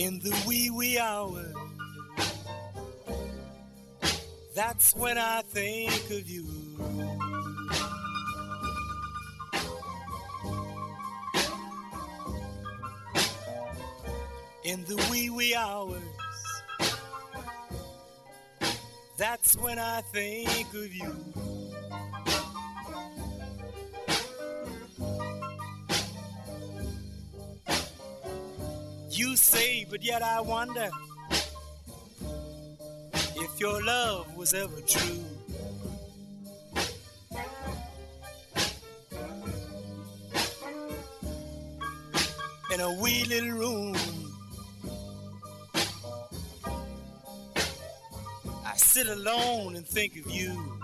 In the wee wee hours, that's when I think of you. In the wee wee hours, that's when I think of you. You say, but yet I wonder if your love was ever true. In a wee little room, I sit alone and think of you.